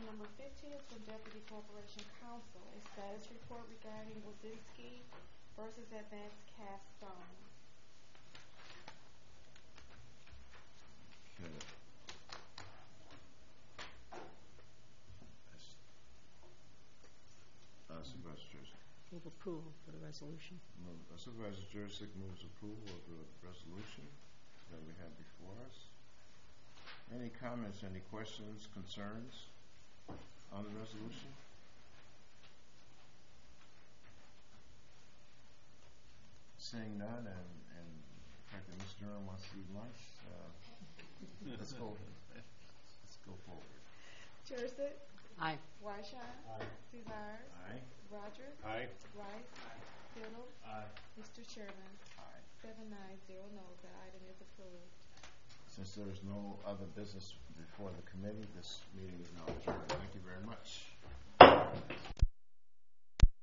number 15 is from Deputy Corporation Counsel, a status report regarding Wazinski versus Advanced Cast Stone. Okay. Supervisor Jurczyk. Move approval for the resolution. Supervisor Jurczyk moves approval of the resolution that we have before us. Any comments, any questions, concerns on the resolution? Seeing none, and the fact that Mr. Durham wants to eat lunch, let's go forward. Jurczyk? Aye. Wyshaw? Aye. Cesar? Aye. Rogers? Aye. Rice? Kittle? Aye. Mr. Chairman? Aye. 7 ayes, 0 noes. The item is approved. Since there is no other business before the committee, this meeting is now